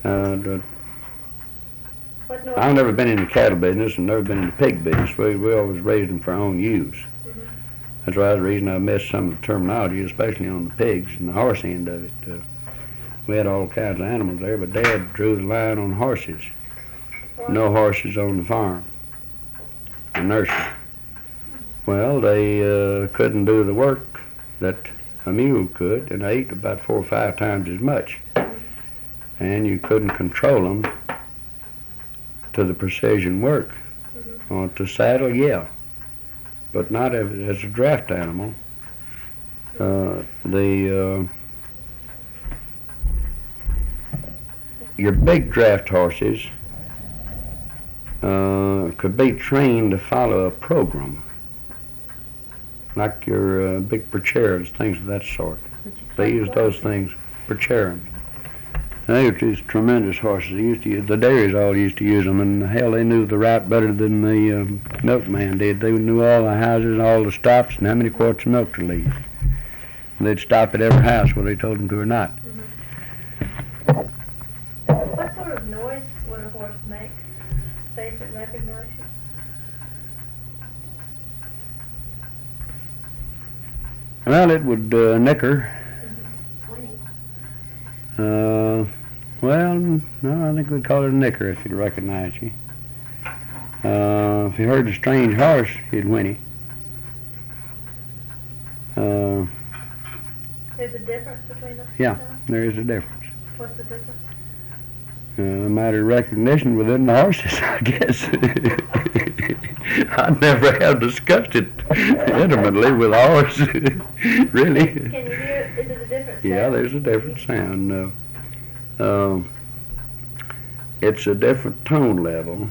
I've never been in the cattle business and never been in the pig business. We always raised them for our own use. That's why the reason I missed some of the terminology, especially on the pigs and the horse end of it. We had all kinds of animals there, but Dad drew the line on horses. No horses on the farm, the nursery. Well, they couldn't do the work that a mule could, and they ate about 4 or 5 times as much. And you couldn't control them to the precision work. On the saddle, yeah, but not as a draft animal. Your big draft horses could be trained to follow a program, like your big percheras, things of that sort. They use those things, percheras. They were these tremendous horses. They used to use, the dairies all used to use them, and hell, they knew the route better than the milkman did. They knew all the houses and all the stops and how many quarts of milk to leave. And they'd stop at every house whether they told them to or not. What sort of noise would a horse make? Say if it recognized you? Well, it would nicker. Well, no, I think we'd call it a nicker if he'd recognize you. If he heard a strange horse, he'd whinny. There's a difference between those two? Yeah, there is a difference. What's the difference? A matter of recognition within the horses, I guess. I never have discussed it intimately with a horse, really. Can you hear, is it a different sound? Yeah, there's a different sound. It's a different tone level.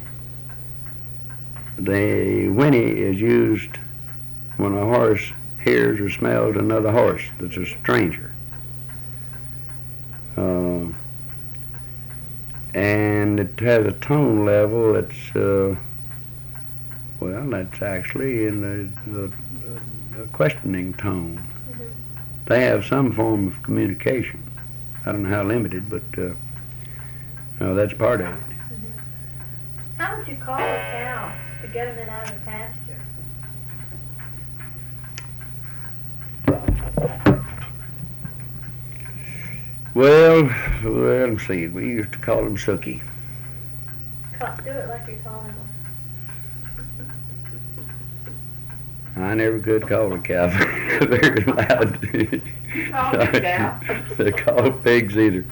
The whinny is used when a horse hears or smells another horse that's a stranger. And it has a tone level that's, well, that's actually in a questioning tone. They have some form of communication. I don't know how limited, but that's part of it. How would you call a cow to get them in out of the pasture? Well, let's see. We used to call them Sookie. Do it like you're calling them. I never could call a cow very loud. Call a cow. They call pigs either.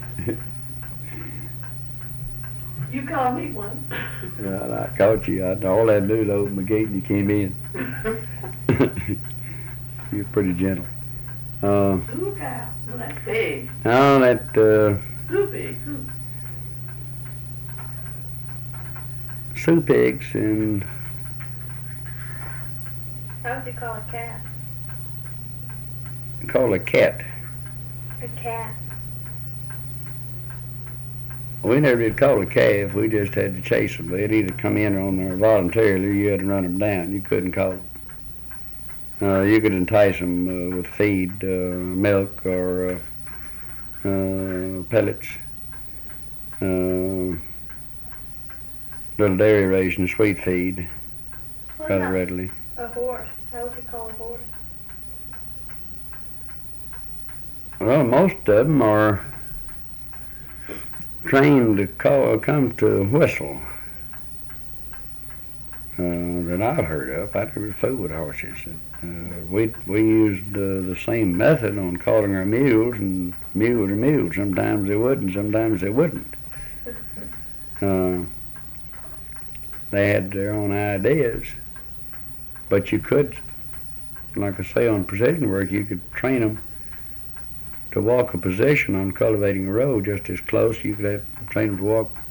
You call me one. Well, I caught you. All I had to do was open the gate and you came in. You're pretty gentle. Ooh, cow. Well, that's big. Now that Too big. Sioux pigs and How would you call a cat? call a cat. A cat. We never did call a calf. We just had to chase them. They'd either come in on there voluntarily or you had to run them down. You couldn't call them. You could entice them with feed, milk, or pellets, little dairy ration, sweet feed, What rather about readily. a horse? How would you call a horse? Well, most of them are trained to come to whistle. That I've heard of. I never fooled with horses. We used the same method on calling our mules, and mules are mules. Sometimes they would, and sometimes they wouldn't. They had their own ideas, but you could, like I say, on precision work, you could train them to walk a position on cultivating a road just as close. You could train them to walk